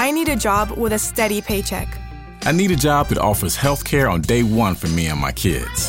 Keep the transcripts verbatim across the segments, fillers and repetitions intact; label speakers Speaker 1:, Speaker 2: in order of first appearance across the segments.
Speaker 1: I need a job with a steady paycheck.
Speaker 2: I need a job that offers health care on day one for me and my kids.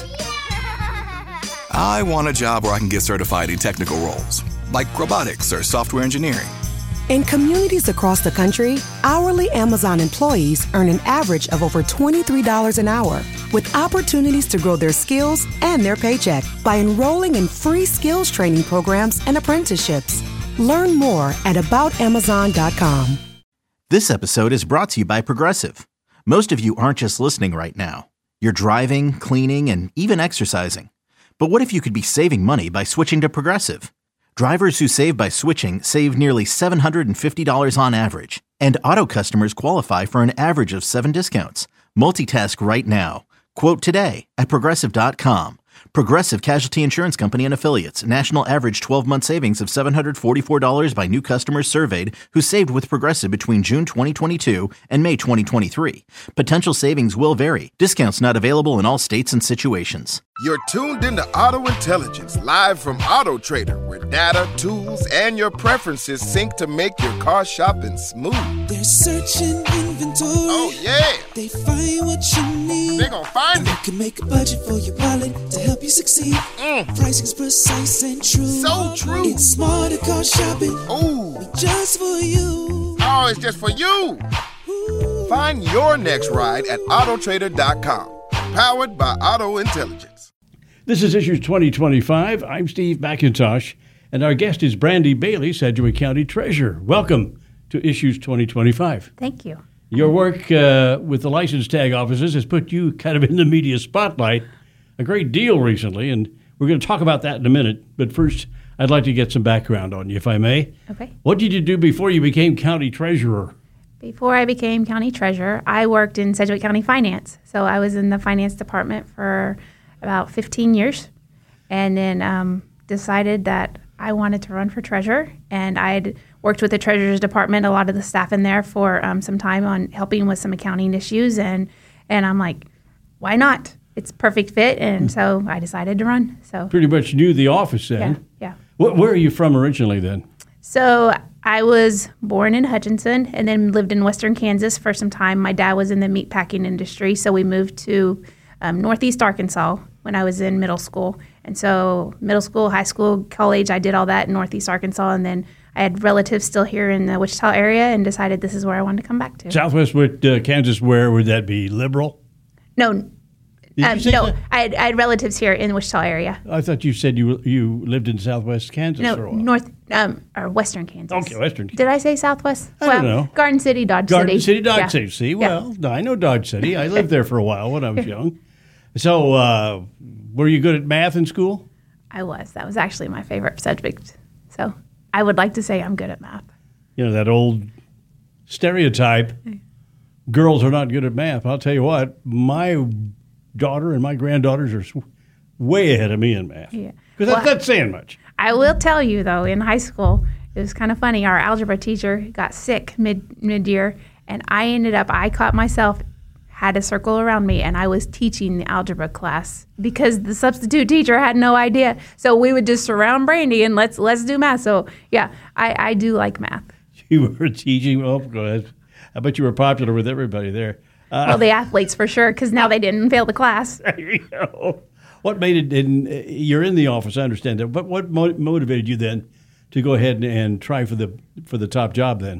Speaker 3: I want a job where I can get certified in technical roles, like robotics or software engineering.
Speaker 4: In communities across the country, hourly Amazon employees earn an average of over twenty-three dollars an hour, with opportunities to grow their skills and their paycheck by enrolling in free skills training programs and apprenticeships. Learn more at about amazon dot com.
Speaker 5: This episode is brought to you by Progressive. Most of you aren't just listening right now. You're driving, cleaning, and even exercising. But what if you could be saving money by switching to Progressive? Drivers who save by switching save nearly seven hundred fifty dollars on average. And auto customers qualify for an average of seven discounts. Multitask right now. Quote today at progressive dot com. Progressive Casualty Insurance Company and Affiliates. National average twelve-month savings of seven hundred forty-four dollars by new customers surveyed who saved with Progressive between June twenty twenty-two and May twenty twenty-three. Potential savings will vary. Discounts not available in all states and situations.
Speaker 6: You're tuned into Auto Intelligence, live from Auto Trader, where data, tools, and your preferences sync to make your car shopping smooth.
Speaker 7: They're searching inventory.
Speaker 6: Oh, yeah.
Speaker 7: They find what you need.
Speaker 6: They're gonna find
Speaker 7: and
Speaker 6: it.
Speaker 7: You can make a budget for your wallet to help you succeed.
Speaker 6: Mm.
Speaker 7: Pricing's precise and true.
Speaker 6: So true.
Speaker 7: It's smarter car shopping.
Speaker 6: Ooh.
Speaker 7: Just for you.
Speaker 6: Oh, it's just for you. Ooh. Find your next ride at auto trader dot com. Powered by Auto Intelligence.
Speaker 8: This is Issues twenty twenty-five. I'm Steve McIntosh, and our guest is Brandy Bailey, Sedgwick County Treasurer. Welcome to Issues twenty twenty-five.
Speaker 9: Thank you.
Speaker 8: Your work uh, with the license tag offices has put you kind of in the media spotlight a great deal recently, and we're going to talk about that in a minute. But first, I'd like to get some background on you, if I may.
Speaker 9: Okay.
Speaker 8: What did you do before you became county treasurer?
Speaker 9: Before I became county treasurer, I worked in Sedgwick County Finance. So I was in the finance department for about fifteen years, and then um, decided that I wanted to run for treasurer. And I'd worked with the treasurer's department, a lot of the staff in there, for um, some time on helping with some accounting issues. And, and I'm like, why not? It's a perfect fit. And so I decided to run. So
Speaker 8: pretty much knew the office then.
Speaker 9: Yeah, yeah.
Speaker 8: Wh- where are you from originally then?
Speaker 9: So I was born in Hutchinson and then lived in western Kansas for some time. My dad was in the meat packing industry, so we moved to um, northeast Arkansas when I was in middle school. And so middle school, high school, college, I did all that in northeast Arkansas. And then I had relatives still here in the Wichita area and decided this is where I wanted to come back to.
Speaker 8: Southwest uh, Kansas, where would that be? Liberal?
Speaker 9: No, um, no. I had, I had relatives here in the Wichita area.
Speaker 8: I thought you said you you lived in Southwest Kansas
Speaker 9: no,
Speaker 8: for a while.
Speaker 9: North um, or Western Kansas.
Speaker 8: Okay, Western Kansas.
Speaker 9: Did I say Southwest?
Speaker 8: I
Speaker 9: well,
Speaker 8: don't know.
Speaker 9: Garden City, Dodge
Speaker 8: Garden
Speaker 9: City.
Speaker 8: City, Dodge
Speaker 9: yeah.
Speaker 8: City. See,
Speaker 9: Yeah.
Speaker 8: well, I know Dodge City. I lived there for a while when I was young. So, uh, were you good at math in school?
Speaker 9: I was. That was actually my favorite subject. So I would like to say I'm good at math.
Speaker 8: You know, that old stereotype, girls are not good at math. I'll tell you what, my daughter and my granddaughters are way ahead of me in math.
Speaker 9: Yeah.
Speaker 8: Because
Speaker 9: Well,
Speaker 8: that's not saying much.
Speaker 9: I will tell you, though, in high school, it was kind of funny. Our algebra teacher got sick mid mid-year, and I ended up, I caught myself, had a circle around me, and I was teaching the algebra class because the substitute teacher had no idea. So we would just surround Brandy and let's let's do math. So, yeah, I, I do like math.
Speaker 8: You were teaching, oh, go ahead. I bet you were popular with everybody there. Uh,
Speaker 9: Well, the athletes for sure, because now they didn't fail the class.
Speaker 8: There you go. What made it, in, you're in the office, I understand that, but what mo- motivated you then to go ahead and, and try for the for the top job then?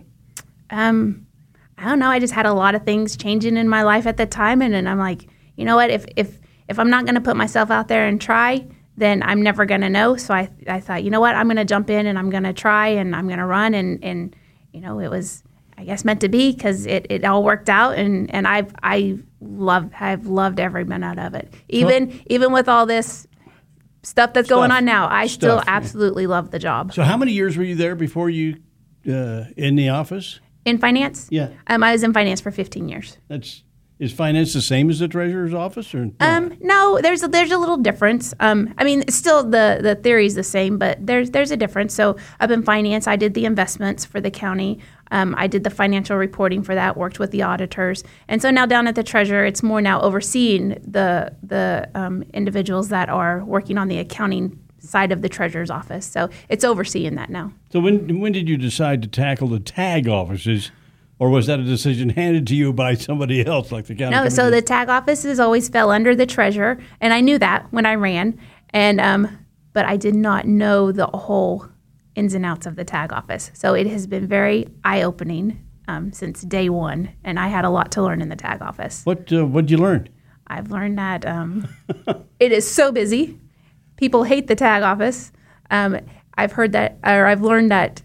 Speaker 9: Um, I don't know. I just had a lot of things changing in my life at the time, and, and I'm like, you know what? If if if I'm not going to put myself out there and try, then I'm never going to know. So I I thought, you know what? I'm going to jump in and I'm going to try and I'm going to run, and and you know, it was, I guess, meant to be because it, it all worked out, and and I've I love I've loved every minute of it. Even
Speaker 8: so,
Speaker 9: even with all this stuff that's
Speaker 8: stuff,
Speaker 9: going on now, I
Speaker 8: stuff,
Speaker 9: still
Speaker 8: yeah.
Speaker 9: absolutely love the job.
Speaker 8: So how many years were you there before you uh, in the office?
Speaker 9: In finance?
Speaker 8: Yeah.
Speaker 9: Um, I was in finance for fifteen years.
Speaker 8: That's is finance the same as the treasurer's office, or no?
Speaker 9: Um, no, there's a, there's a little difference. Um, I mean, it's still the the theory's the same, but there's there's a difference. So up in finance, I did the investments for the county. Um, I did the financial reporting for that. Worked with the auditors, and so now down at the treasurer, it's more now overseeing the the um, individuals that are working on the accounting side of the treasurer's office. So it's overseeing that now.
Speaker 8: So when when did you decide to tackle the tag offices or was that a decision handed to you by somebody else, like the county?
Speaker 9: No, so
Speaker 8: commissioner?
Speaker 9: the tag offices always fell under the treasurer, and I knew that when I ran, and um, but I did not know the whole ins and outs of the tag office. So it has been very eye-opening um, since day one, and I had a lot to learn in the tag office.
Speaker 8: What uh, what'd you learn?
Speaker 9: I've learned that um, it is so busy. People hate the tag office. Um, I've heard that, or I've learned that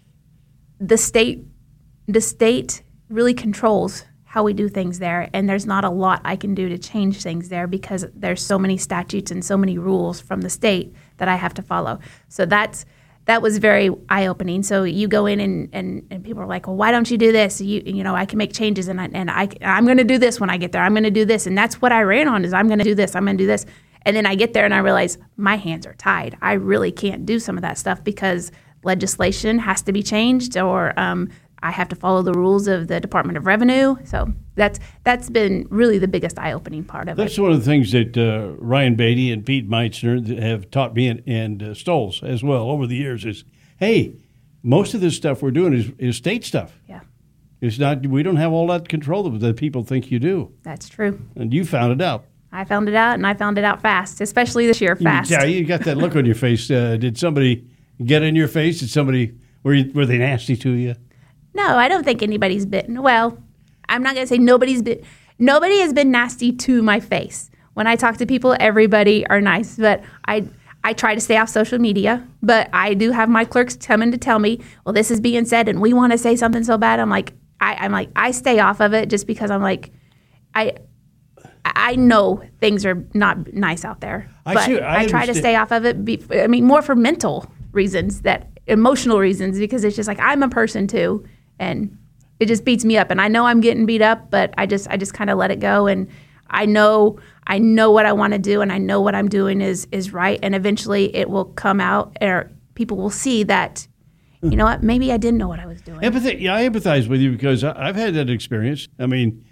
Speaker 9: the state, the state really controls how we do things there, and there's not a lot I can do to change things there because there's so many statutes and so many rules from the state that I have to follow. So that's that was very eye-opening. So you go in and, and, and people are like, well, why don't you do this? You you know, I can make changes, and I, and I I'm going to do this when I get there. I'm going to do this, and that's what I ran on is I'm going to do this. I'm going to do this. And then I get there and I realize my hands are tied. I really can't do some of that stuff because legislation has to be changed, or um, I have to follow the rules of the Department of Revenue. So that's that's been really the biggest eye-opening part of
Speaker 8: That's
Speaker 9: it.
Speaker 8: That's one of the things that uh, Ryan Beatty and Pete Meitzner have taught me and, and uh, Stolz as well over the years is, hey, most of this stuff we're doing is, is state stuff.
Speaker 9: Yeah.
Speaker 8: It's not, we don't have all that control that people think you do.
Speaker 9: That's true.
Speaker 8: And you found it out.
Speaker 9: I found it out, and I found it out fast, especially this year, fast.
Speaker 8: Yeah, you got that look on your face. Uh, did somebody get in your face? Did somebody, were, you, were they nasty to you?
Speaker 9: No, I don't think anybody's been. Well, I'm not going to say nobody's been. Nobody has been nasty to my face. When I talk to people, everybody are nice. But I I try to stay off social media. But I do have my clerks coming to tell me, well, this is being said, and we want to say something so bad. I'm like, I, I'm like, I stay off of it just because I'm like, I I know things are not nice out there.
Speaker 8: I
Speaker 9: But
Speaker 8: see- I
Speaker 9: I, try to
Speaker 8: understand.
Speaker 9: stay off of it. Be, I mean, more for mental reasons, that emotional reasons, because it's just like I'm a person too, and it just beats me up. And I know I'm getting beat up, but I just I just kind of let it go. And I know I know what I want to do, and I know what I'm doing is is right. And eventually, it will come out, or people will see that. You know what? Maybe I didn't know what I was doing.
Speaker 8: Empathy. Yeah, I empathize with you because I, I've had that experience. I mean,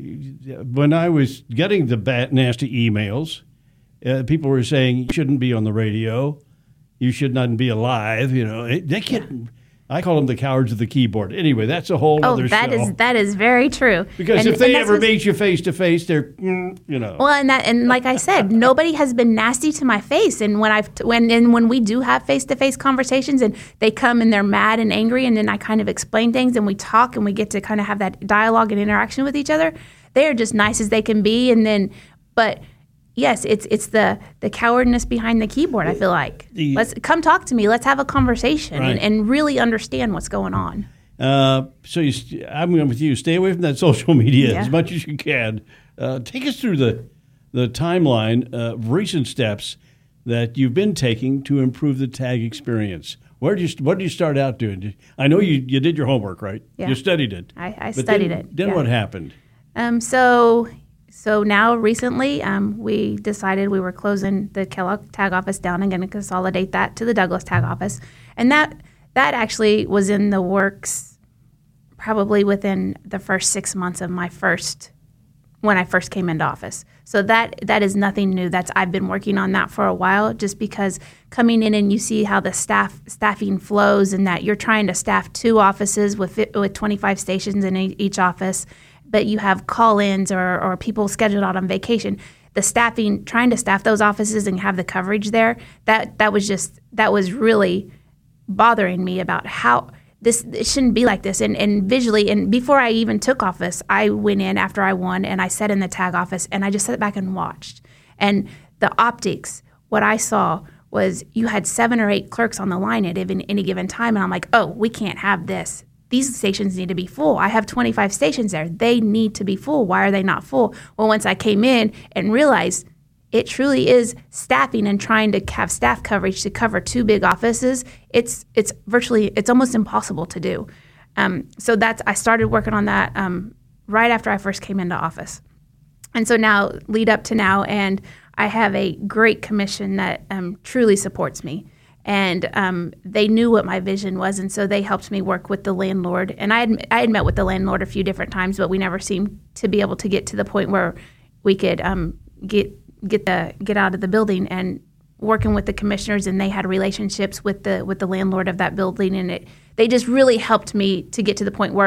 Speaker 8: when I was getting the bad, nasty emails, uh, people were saying you shouldn't be on the radio, you should not be alive. You know, It- they can't. Yeah. I call them the cowards of the keyboard. Anyway, that's a whole
Speaker 9: oh,
Speaker 8: other
Speaker 9: that
Speaker 8: show.
Speaker 9: is that is very true.
Speaker 8: Because
Speaker 9: And-
Speaker 8: if they
Speaker 9: and that's
Speaker 8: ever
Speaker 9: what's-
Speaker 8: meet you face to face, they're mm, you know.
Speaker 9: Well, and that, and like I said, nobody has been nasty to my face. And when I've when and when we do have face to face conversations, and they come and they're mad and angry, and then I kind of explain things, and we talk, and we get to kind of have that dialogue and interaction with each other. They are just nice as they can be. And then, but yes, it's it's the the cowardness behind the keyboard. I feel like
Speaker 8: The-
Speaker 9: let's come talk to me. Let's have a conversation
Speaker 8: Right.
Speaker 9: and, and really understand what's going on.
Speaker 8: Uh, so you, st- I'm going with you. Stay away from that social media
Speaker 9: Yeah.
Speaker 8: as much as you can. Uh, take us through the the timeline of recent steps that you've been taking to improve the tag experience. Where do you what did you start out doing? I know you, you did your homework, right?
Speaker 9: Yeah.
Speaker 8: You studied it.
Speaker 9: I, I
Speaker 8: But
Speaker 9: studied
Speaker 8: then,
Speaker 9: it.
Speaker 8: Then
Speaker 9: yeah.
Speaker 8: what happened?
Speaker 9: Um, so, so now recently, um, we decided we were closing the Kellogg tag office down and going to consolidate that to the Douglas tag office, and that that actually was in the works probably within the first six months of my first when I first came into office. So that that is nothing new. That's I've been working on that for a while, just because coming in and you see how the staff staffing flows, and that you're trying to staff two offices with fi- with twenty-five stations in e- each office, but you have call-ins or, or people scheduled out on vacation. The staffing, trying to staff those offices and have the coverage there, that that was just that was really bothering me about how this it shouldn't be like this. And, and visually, and before I even took office, I went in after I won and I sat in the tag office and I just sat back and watched. And the optics, what I saw was you had seven or eight clerks on the line at any, any given time. And I'm like, oh, we can't have this. These stations need to be full. I have twenty-five stations there. They need to be full. Why are they not full? Well, once I came in and realized it truly is staffing and trying to have staff coverage to cover two big offices, it's it's virtually, it's almost impossible to do. Um, so that's, I started working on that um, right after I first came into office. And so now, lead up to now, and I have a great commission that um, truly supports me. And um, they knew what my vision was, and so they helped me work with the landlord. And I had, I had met with the landlord a few different times, but we never seemed to be able to get to the point where we could um, get get the get out of the building. And working with the commissioners, and they had relationships with the with the landlord of that building, and it they just really helped me to get to the point where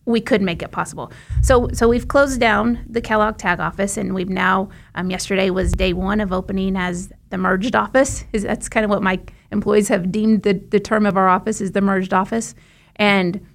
Speaker 9: we could make it possible. So so we've closed down the Kellogg Tag office, and we've now, um, yesterday was day one of opening as the merged office. Is That's kind of what my employees have deemed the, the term of our office is the merged office. And,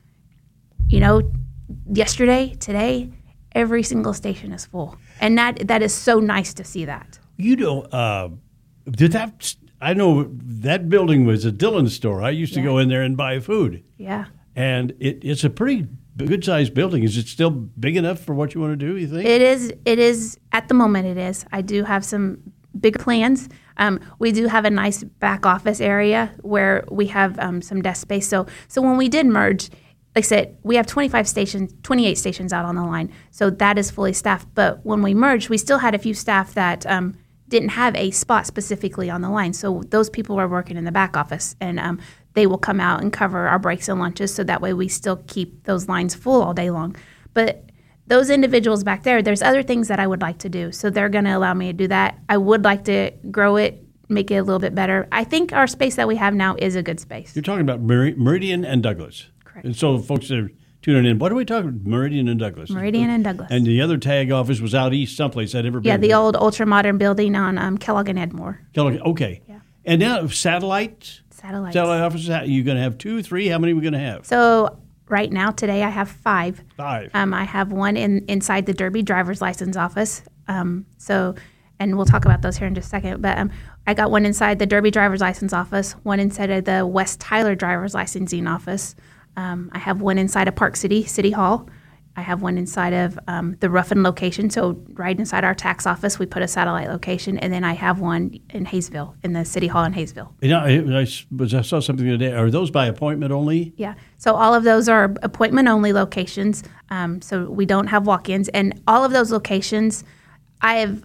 Speaker 9: you know, yesterday, today, every single station is full. And that that is so nice to see that.
Speaker 8: You know, uh, did that, I know that building was a Dillon store. I used to
Speaker 9: Yeah.
Speaker 8: go in there and buy food.
Speaker 9: Yeah.
Speaker 8: And it, it's a pretty good-sized building. Is it still big enough for what you want to do, you think?
Speaker 9: It is. It is. At the moment, it is. I do have some bigger plans. Um, we do have a nice back office area where we have um, some desk space. So, so when we did merge, like I said, we have twenty-five stations, twenty-eight stations out on the line. So that is fully staffed. But when we merged, we still had a few staff that um, didn't have a spot specifically on the line. So those people were working in the back office, and um, they will come out and cover our breaks and lunches, so that way we still keep those lines full all day long. But those individuals back there, there's other things that I would like to do. So they're going to allow me to do that. I would like to grow it, make it a little bit better. I think our space that we have now is a good space.
Speaker 8: You're talking about Mer- Meridian and Douglas.
Speaker 9: Correct.
Speaker 8: And so folks that are tuning in, what are we talking about? Meridian and Douglas.
Speaker 9: Meridian and Douglas.
Speaker 8: And the other tag office was out east someplace I'd never been.
Speaker 9: Yeah, the
Speaker 8: there.
Speaker 9: old ultra-modern building on um, Kellogg and Edmore.
Speaker 8: Kellogg, okay.
Speaker 9: Yeah.
Speaker 8: And now satellite?
Speaker 9: Satellites.
Speaker 8: Satellite offices, how- you going to have two, three? How many are we going to have?
Speaker 9: So right now, today, I have five.
Speaker 8: Five.
Speaker 9: Um, I have one in inside the Derby driver's license office. Um, so, and we'll talk about those here in just a second. But um, I got one inside the Derby driver's license office, one inside of the West Tyler driver's licensing office. Um, I have one inside of Park City, City Hall. I have one inside of um, the Ruffin location. So right inside our tax office, we put a satellite location. And then I have one in Hayesville, in the City Hall in Hayesville.
Speaker 8: You know, I, I was- I saw something today. Are those by appointment only?
Speaker 9: Yeah. So all of those are appointment-only locations. Um, so we don't have walk-ins. And all of those locations, I have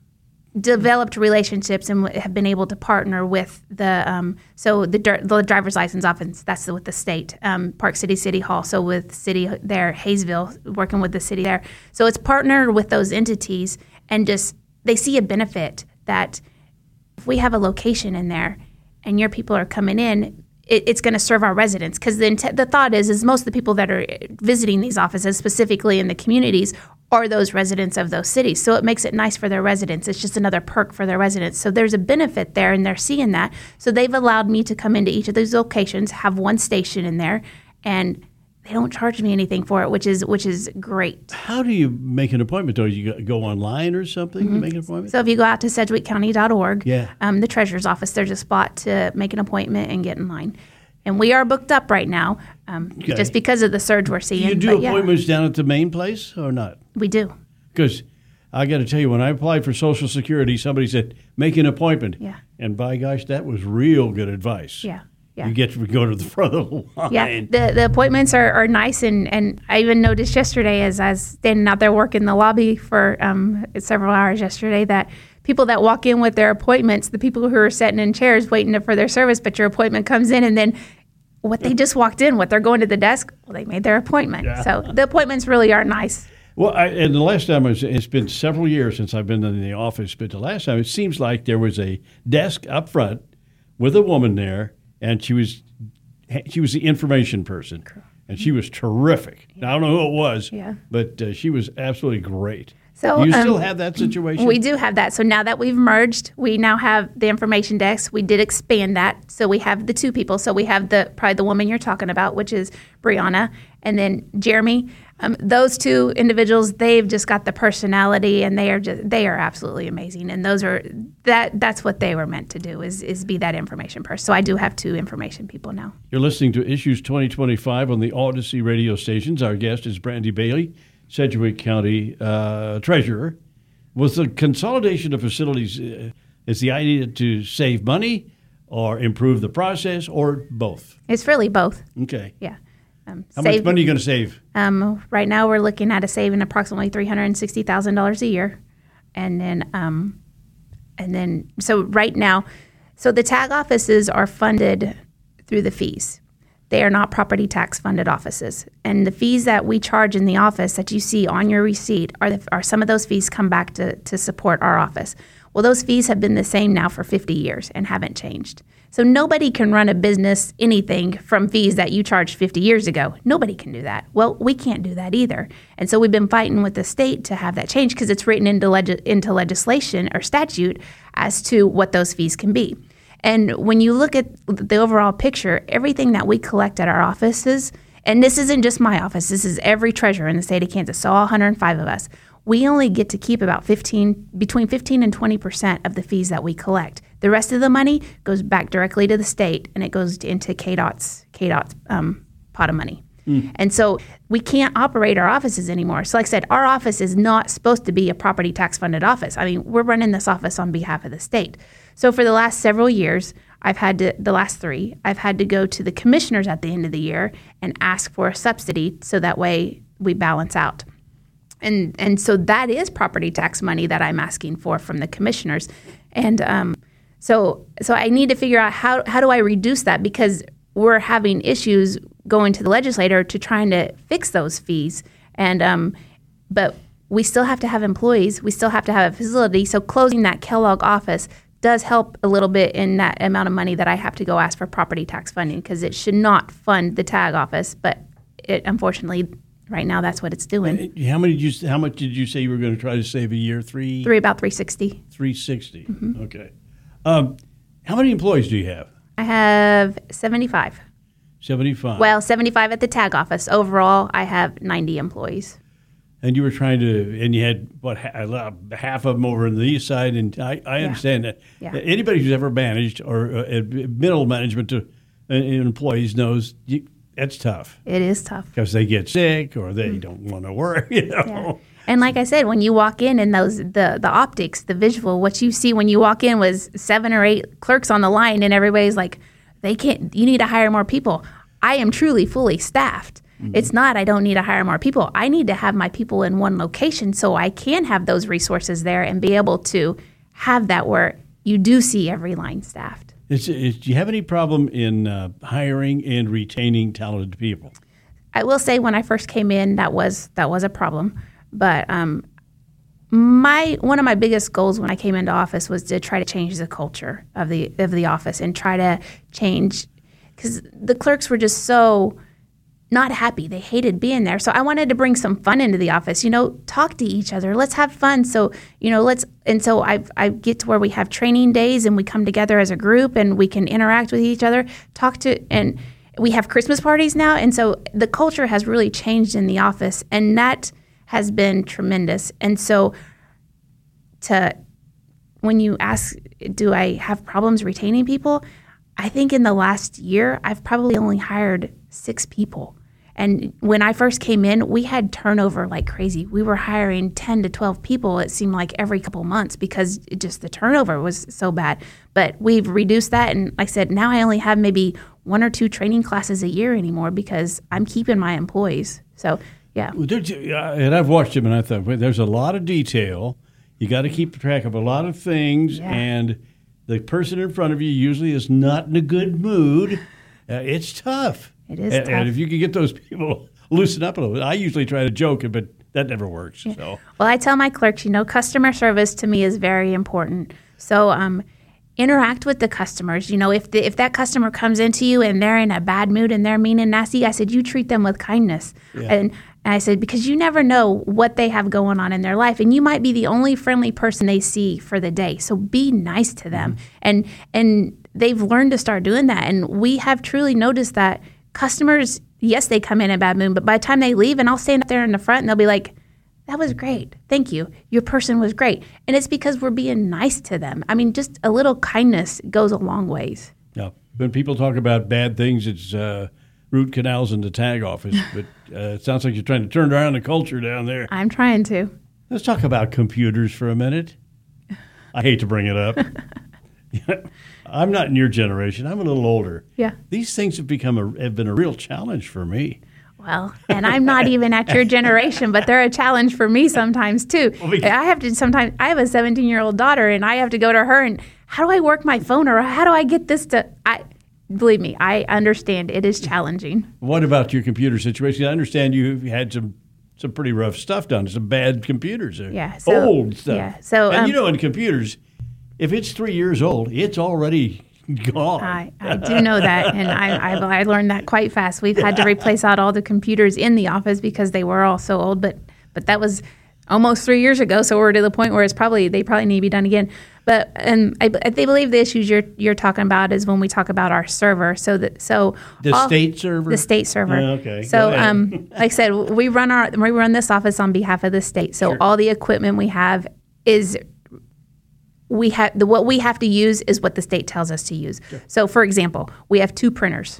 Speaker 9: developed relationships and have been able to partner with the um, so the, the driver's license office. That's with the state, um, Park City City Hall. So with city there, Hayesville, working with the city there. So it's partnered with those entities, and just they see a benefit that if we have a location in there, and your people are coming in, it, it's going to serve our residents. Because the int- the thought is, is most of the people that are visiting these offices, specifically in the communities, are those residents of those cities. So it makes it nice for their residents. It's just another perk for their residents. So there's a benefit there, and they're seeing that. So they've allowed me to come into each of these locations, have one station in there, and they don't charge me anything for it, which is which is great.
Speaker 8: How do you make an appointment? Do you go- go online or something
Speaker 9: Mm-hmm.
Speaker 8: to make an appointment?
Speaker 9: So if you go out to sedgwick county dot org,
Speaker 8: Yeah.
Speaker 9: um, the treasurer's office, there's a spot to make an appointment and get in line. And we are booked up right now, um,
Speaker 8: Okay.
Speaker 9: just because of the surge we're
Speaker 8: do
Speaker 9: seeing.
Speaker 8: you do
Speaker 9: but yeah,
Speaker 8: appointments down at the main place or not?
Speaker 9: we do.
Speaker 8: Because I got to tell you, when I applied for Social Security, somebody said, make an appointment.
Speaker 9: Yeah.
Speaker 8: And by gosh, that was real good advice.
Speaker 9: Yeah, yeah.
Speaker 8: You get to go to the front of the line.
Speaker 9: Yeah, the the appointments are, are nice, and, and I even noticed yesterday as I was standing out there working the lobby for um, several hours yesterday that people that walk in with their appointments, the people who are sitting in chairs waiting for their service, but your appointment comes in, and then what they just walked in, what they're going to the desk, well, they made their appointment.
Speaker 8: Yeah.
Speaker 9: So the appointments really are nice.
Speaker 8: Well, I, and the last time, I was, it's been several years since I've been in the office, but the last time it seems like there was a desk up front with a woman there, and she was she was the information person, and she was terrific. Now, I don't know who it was,
Speaker 9: Yeah.
Speaker 8: but uh, she was absolutely great.
Speaker 9: So,
Speaker 8: Do you still
Speaker 9: um,
Speaker 8: have that situation?
Speaker 9: We do have that. So now that we've merged, we now have the information desk. We did expand that. So we have the two people. So we have the probably the woman you're talking about, which is Brianna, and then Jeremy. Um, those two individuals, they've just got the personality, and they are just they are absolutely amazing. And those are that that's what they were meant to do is is be that information person. So I do have two information people now.
Speaker 8: You're listening to Issues twenty twenty-five on the Odyssey radio stations. Our guest is Brandy Bailey, Sedgwick County uh, Treasurer. Was the consolidation of facilities, uh, is the idea to save money or improve the process or both?
Speaker 9: It's really both.
Speaker 8: Okay.
Speaker 9: Yeah. Um,
Speaker 8: How
Speaker 9: save-
Speaker 8: much money are you going to save?
Speaker 9: Um, right now, we're looking at a saving approximately three hundred sixty thousand dollars a year, and then, um, and then, so right now, so the tag offices are funded through the fees. They are not property tax funded offices, and the fees that we charge in the office that you see on your receipt are the, are some of those fees come back to to support our office. Well, those fees have been the same now for fifty years and haven't changed. So nobody can run a business, anything from fees that you charged fifty years ago. Nobody can do that. Well, we can't do that either. And so we've been fighting with the state to have that change because it's written into, leg- into legislation or statute as to what those fees can be. And when you look at the overall picture, everything that we collect at our offices, and this isn't just my office, this is every treasurer in the state of Kansas, so all one hundred five of us, we only get to keep about fifteen, between fifteen and twenty percent of the fees that we collect. The rest of the money goes back directly to the state, and it goes into K DOT's, K DOT's um, pot of money. Mm. And so we can't operate our offices anymore. So like I said, our office is not supposed to be a property tax funded office. I mean, we're running this office on behalf of the state. So for the last several years, I've had to, the last three, I've had to go to the commissioners at the end of the year and ask for a subsidy so that way we balance out. And and so that is property tax money that I'm asking for from the commissioners. And um, so so I need to figure out how, how do I reduce that, because we're having issues going to the legislator to trying to fix those fees. And um, but we still have to have employees. We still have to have a facility. So closing that Kellogg office does help a little bit in that amount of money that I have to go ask for property tax funding, because it should not fund the tag office. But it unfortunately, right now, that's what it's doing.
Speaker 8: How many did you? How much did you say you were going to try to save a year? Three.
Speaker 9: Three about three sixty.
Speaker 8: Three sixty.
Speaker 9: Mm-hmm.
Speaker 8: Okay. Um, how many employees do you have?
Speaker 9: I have seventy-five.
Speaker 8: Seventy-five.
Speaker 9: Well, seventy-five at the tag office. Overall, I have ninety employees.
Speaker 8: And you were trying to, and you had what half of them over on the east side, and I, I
Speaker 9: Yeah.
Speaker 8: understand that.
Speaker 9: Yeah.
Speaker 8: Anybody who's ever managed or uh, middle management to uh, employees knows you, that's tough.
Speaker 9: It is tough.
Speaker 8: Because they get sick or they mm. don't want to work, you know.
Speaker 9: Yeah. And like I said, when you walk in and those the the optics, the visual, what you see when you walk in was seven or eight clerks on the line, and everybody's like, they can't. You need to hire more people. I am truly fully staffed. Mm-hmm. It's not I don't need to hire more people. I need to have my people in one location so I can have those resources there and be able to have that where you do see every line staffed.
Speaker 8: Is, is, do you have any problem in uh, hiring and retaining talented people?
Speaker 9: I will say when I first came in, that was that was a problem. But um, my one of my biggest goals when I came into office was to try to change the culture of the of the office and try to change, because the clerks were just so not happy. They hated being there. So I wanted to bring some fun into the office. You know, talk to each other. Let's have fun. So, you know, let's, and so I I get to where we have training days and we come together as a group and we can interact with each other, talk to, and we have Christmas parties now. And so the culture has really changed in the office, and that has been tremendous. And so to, when you ask, do I have problems retaining people? I think in the last year, I've probably only hired six people. And when I first came in, we had turnover like crazy. We were hiring ten to twelve people, it seemed like every couple months, because it just the turnover was so bad. But we've reduced that. And like I said, now I only have maybe one or two training classes a year anymore because I'm keeping my employees. So, yeah.
Speaker 8: Well, and I've watched him, and I thought, well, there's a lot of detail. You got to keep track of a lot of things.
Speaker 9: Yeah.
Speaker 8: And the person in front of you usually is not in a good mood. Uh, it's tough.
Speaker 9: It is
Speaker 8: and,
Speaker 9: tough.
Speaker 8: And if you can get those people loosen up a little bit, I usually try to joke it, but that never works.
Speaker 9: Yeah.
Speaker 8: So.
Speaker 9: Well, I tell my clerks, you know, customer service to me is very important. So um, interact with the customers. You know, if the, if that customer comes into you and they're in a bad mood and they're mean and nasty, I said, you treat them with kindness.
Speaker 8: Yeah.
Speaker 9: And, and I said, because you never know what they have going on in their life, and you might be the only friendly person they see for the day. So be nice to them. Mm-hmm. And and they've learned to start doing that. And we have truly noticed that customers, yes, they come in a bad mood, but by the time they leave, and I'll stand up there in the front and they'll be like, that was great. Thank you. Your person was great. And it's because we're being nice to them. I mean, just a little kindness goes a long ways.
Speaker 8: Yeah. When people talk about bad things, it's uh, root canals in the tag office. But uh, it sounds like you're trying to turn around the culture down there.
Speaker 9: I'm trying to.
Speaker 8: Let's talk about computers for a minute. I hate to bring it up. I'm not in your generation. I'm a little older.
Speaker 9: Yeah.
Speaker 8: These things have become a, have been a real challenge for me.
Speaker 9: Well, and I'm not even at your generation, but they're a challenge for me sometimes too.
Speaker 8: Well, we,
Speaker 9: I have to sometimes, I have a seventeen-year-old daughter, and I have to go to her and, how do I work my phone, or how do I get this to, I believe me, I understand it is challenging.
Speaker 8: What about your computer situation? I understand you had some some pretty rough stuff done, some bad computers there.
Speaker 9: Yeah. So,
Speaker 8: old stuff.
Speaker 9: Yeah. So,
Speaker 8: and
Speaker 9: um,
Speaker 8: you know, in computers, if it's three years old, it's already gone.
Speaker 9: I, I do know that, and I, I I learned that quite fast. We've had to replace out all the computers in the office because they were all so old, but but that was almost three years ago, so we're to the point where it's probably they probably need to be done again. But and I, I believe the issues you're you're talking about is when we talk about our server. So that so
Speaker 8: the
Speaker 9: all,
Speaker 8: state server,
Speaker 9: the state server.
Speaker 8: Yeah, okay.
Speaker 9: So um, like I said, we run our we run this office on behalf of the state. So
Speaker 8: Sure.
Speaker 9: all the equipment we have is we have the what we have to use is what the state tells us to use. Sure. So for example, we have two printers.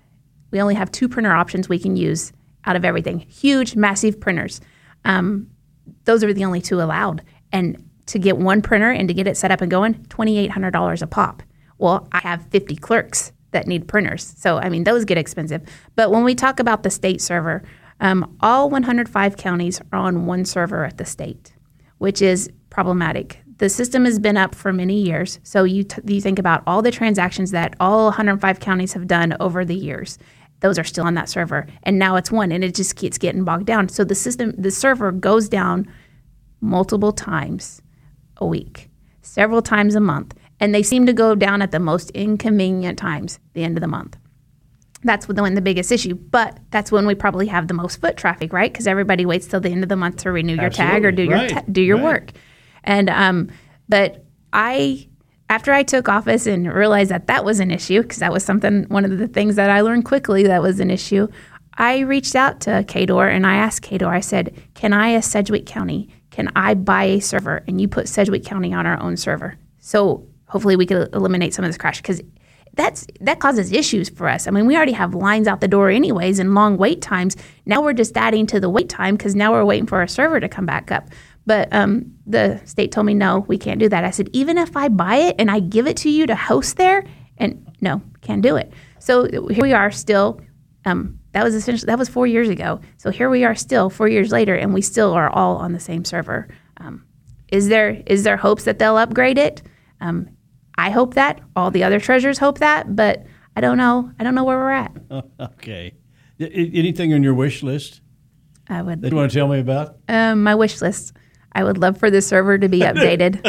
Speaker 9: We only have two printer options we can use out of everything. Huge, massive printers. Um, those are the only two allowed. And to get one printer and to get it set up and going, twenty-eight hundred dollars a pop. Well, I have fifty clerks that need printers. So, I mean, those get expensive. But when we talk about the state server, um, all one hundred five counties are on one server at the state, which is problematic. The system has been up for many years. So you, t- you think about all the transactions that all one hundred five counties have done over the years. Those are still on that server. And now it's one, and it just keeps getting bogged down. So the system, the server goes down multiple times a week, several times a month. And they seem to go down at the most inconvenient times, the end of the month. That's when the biggest issue. But that's when we probably have the most foot traffic, right? Because everybody waits till the end of the month to renew your
Speaker 8: Absolutely.
Speaker 9: tag or do
Speaker 8: Right.
Speaker 9: your ta- do your
Speaker 8: Right.
Speaker 9: work. And um, but I, after I took office and realized that that was an issue, because that was something, one of the things that I learned quickly that was an issue, I reached out to K D O R and I asked K D O R, I said, can I, as Sedgwick County, can I buy a server and you put Sedgwick County on our own server? So hopefully we could eliminate some of this crash, because that's that causes issues for us. I mean, we already have lines out the door anyways and long wait times. Now we're just adding to the wait time because now we're waiting for our server to come back up. But um, the state told me, no, we can't do that. I said, even if I buy it and I give it to you to host there, and no, can't do it. So here we are still. Um, that was essentially that was four years ago. So here we are still four years later, and we still are all on the same server. Um, is there is there hopes that they'll upgrade it? Um, I hope that. All the other treasurers hope that, but I don't know. I don't know where we're at.
Speaker 8: Okay. I- Anything on your wish list
Speaker 9: I would.
Speaker 8: that you want to tell me about?
Speaker 9: Um, my wish list. I would love for the server to be updated.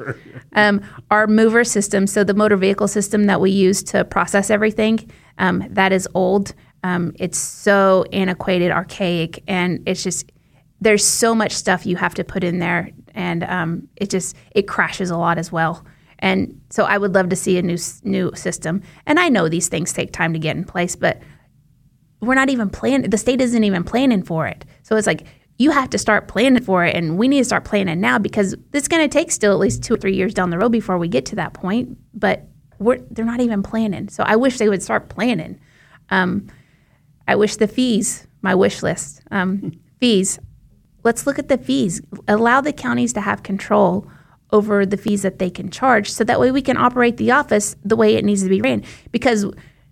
Speaker 9: um, our mover system, so the motor vehicle system that we use to process everything, um, that is old. Um, it's so antiquated, archaic, and it's just there's so much stuff you have to put in there, and um, it just it crashes a lot as well. And so I would love to see a new new system. And I know these things take time to get in place, but we're not even planning. The state isn't even planning for it. So it's like, you have to start planning for it, and we need to start planning now, because it's going to take still at least two or three years down the road before we get to that point. But we're, they're not even planning. So I wish they would start planning. Um, I wish the fees, my wish list, um, fees, let's look at the fees. Allow the counties to have control over the fees that they can charge, so that way we can operate the office the way it needs to be ran. Because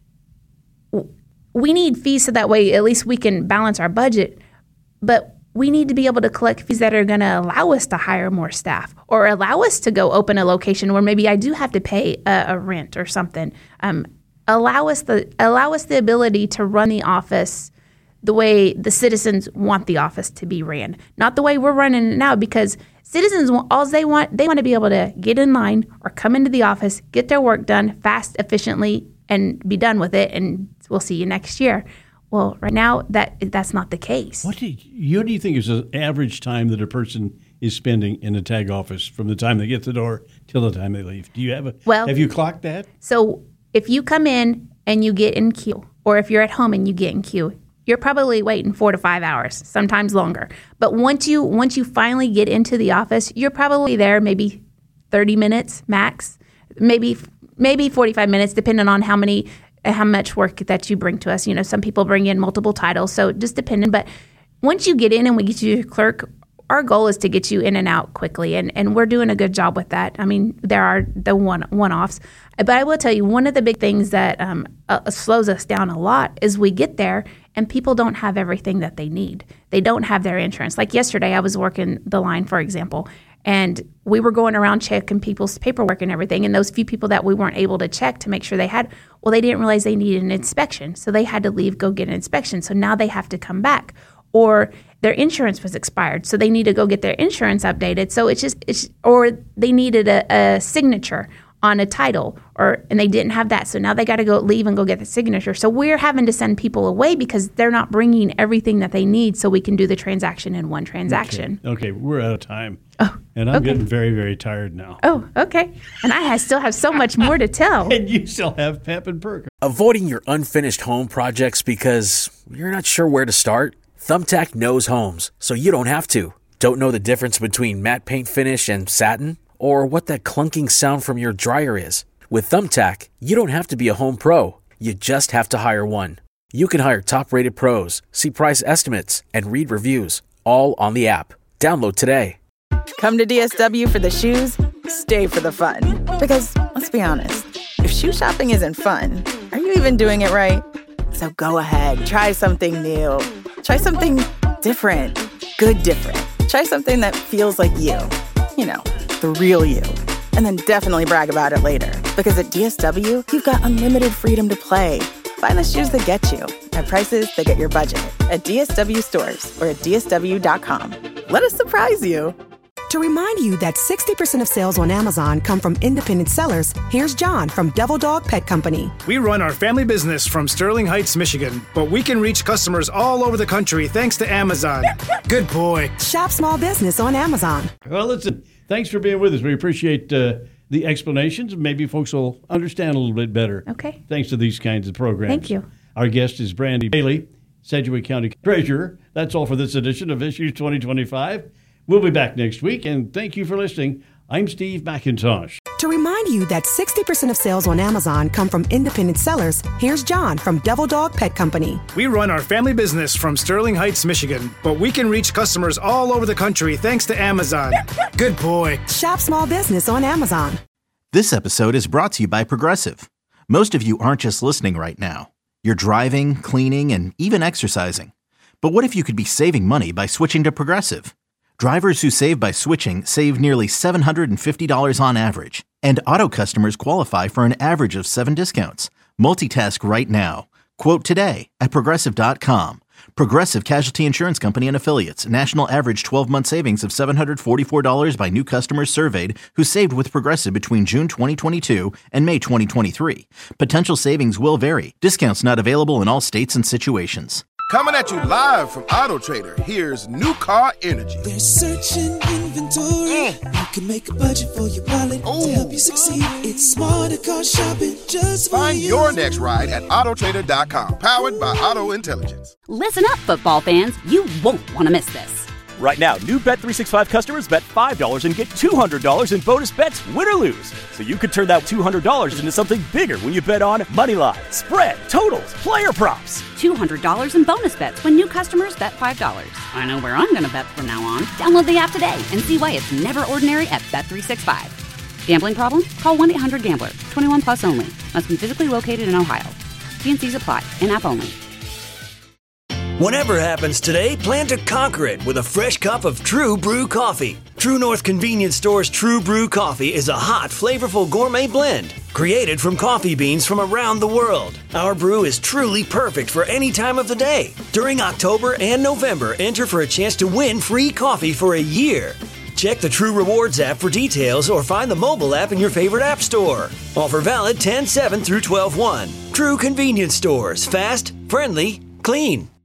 Speaker 9: we need fees so that way at least we can balance our budget. But we need to be able to collect fees that are going to allow us to hire more staff, or allow us to go open a location where maybe I do have to pay a, a rent or something. Um, allow us the allow us the ability to run the office the way the citizens want the office to be ran, not the way we're running it now. Because citizens, all they want, they want to be able to get in line or come into the office, get their work done fast, efficiently, and be done with it, and we'll see you next year. Well, right now, that that's not the case.
Speaker 8: What do you, what do you think is the average time that a person is spending in a tag office from the time they get to the door till the time they leave? Do you have a?
Speaker 9: Well,
Speaker 8: have you clocked that?
Speaker 9: So if you come in and you get in queue, or if you're at home and you get in queue, you're probably waiting four to five hours, sometimes longer. But once you once you finally get into the office, you're probably there maybe thirty minutes max, maybe maybe forty-five minutes, depending on how many. how much work that you bring to us. You know, some people bring in multiple titles, so just depending. But once you get in and we get you your clerk, our goal is to get you in and out quickly, and, and we're doing a good job with that. I mean, there are the one, one-offs. But I will tell you, one of the big things that um, uh, slows us down a lot is we get there and people don't have everything that they need. They don't have their insurance. Like yesterday, I was working the line, for example, and we were going around checking people's paperwork and everything. And those few people that we weren't able to check to make sure they had, well, they didn't realize they needed an inspection. So they had to leave, go get an inspection. So now they have to come back. Or their insurance was expired. So they need to go get their insurance updated. So it's just, it's, or they needed a, a signature on a title, or and they didn't have that, so now they got to go leave and go get the signature. So we're having to send people away because they're not bringing everything that they need, so we can do the transaction in one transaction.
Speaker 8: Okay, okay we're out of time.
Speaker 9: Oh,
Speaker 8: and I'm
Speaker 9: okay.
Speaker 8: getting very, very tired now.
Speaker 9: Oh, okay. And I have, still have so much more to tell.
Speaker 8: And you still have pep and perk.
Speaker 10: Avoiding your unfinished home projects because you're not sure where to start? Thumbtack knows homes, so you don't have to. Don't know the difference between matte paint finish and satin? Or what that clunking sound from your dryer is? With Thumbtack, you don't have to be a home pro. You just have to hire one. You can hire top-rated pros, see price estimates, and read reviews, all on the app. Download today.
Speaker 11: Come to D S W for the shoes, stay for the fun. Because, let's be honest, if shoe shopping isn't fun, are you even doing it right? So go ahead, try something new. Try something different. Good different. Try something that feels like you. You know, the real you. And then definitely brag about it later. Because at D S W, you've got unlimited freedom to play. Find the shoes that get you at prices that get your budget at D S W stores or at D S W dot com. Let us surprise you.
Speaker 4: To remind you that sixty percent of sales on Amazon come from independent sellers, here's John from Devil Dog Pet Company.
Speaker 12: We run our family business from Sterling Heights, Michigan, but we can reach customers all over the country thanks to Amazon. Good boy.
Speaker 4: Shop small business on Amazon.
Speaker 8: Well, listen, thanks for being with us. We appreciate uh, the explanations. Maybe folks will understand a little bit better.
Speaker 9: Okay.
Speaker 8: Thanks to these kinds of programs.
Speaker 9: Thank you.
Speaker 8: Our guest is Brandy Bailey, Sedgwick County Treasurer. That's all for this edition of Issues twenty twenty-five. We'll be back next week, and thank you for listening. I'm Steve McIntosh.
Speaker 4: To remind you that sixty percent of sales on Amazon come from independent sellers, here's John from Devil Dog Pet Company.
Speaker 12: We run our family business from Sterling Heights, Michigan, but we can reach customers all over the country thanks to Amazon. Good boy.
Speaker 4: Shop small business on Amazon.
Speaker 5: This episode is brought to you by Progressive. Most of you aren't just listening right now. You're driving, cleaning, and even exercising. But what if you could be saving money by switching to Progressive? Drivers who save by switching save nearly seven hundred fifty dollars on average. And auto customers qualify for an average of seven discounts. Multitask right now. Quote today at Progressive dot com. Progressive Casualty Insurance Company and Affiliates. National average twelve-month savings of seven hundred forty-four dollars by new customers surveyed who saved with Progressive between June twenty twenty-two and May twenty twenty-three. Potential savings will vary. Discounts not available in all states and situations.
Speaker 6: Coming at you live from Auto Trader, here's New Car Energy.
Speaker 7: There's searching inventory. Mm. You can make a budget for your wallet Ooh. To help you succeed. It's smarter car shopping just for
Speaker 6: Find
Speaker 7: you.
Speaker 6: your next ride at Auto Trader dot com, powered by Auto Intelligence.
Speaker 13: Listen up, football fans. You won't want to miss this.
Speaker 14: Right now, new Bet three sixty-five customers bet five dollars and get two hundred dollars in bonus bets, win or lose. So you could turn that two hundred dollars into something bigger when you bet on money line, spread, totals, player props.
Speaker 13: two hundred dollars in bonus bets when new customers bet five dollars. I know where I'm going to bet from now on. Download the app today and see why it's never ordinary at Bet three sixty-five. Gambling problem? Call one eight hundred gambler. twenty-one plus only. Must be physically located in Ohio. T and C's apply. In-app only.
Speaker 15: Whatever happens today, plan to conquer it with a fresh cup of True Brew coffee. True North Convenience Store's True Brew coffee is a hot, flavorful gourmet blend created from coffee beans from around the world. Our brew is truly perfect for any time of the day. During October and November, enter for a chance to win free coffee for a year. Check the True Rewards app for details or find the mobile app in your favorite app store. Offer valid ten seven through twelve one. True Convenience Stores. Fast, friendly, clean.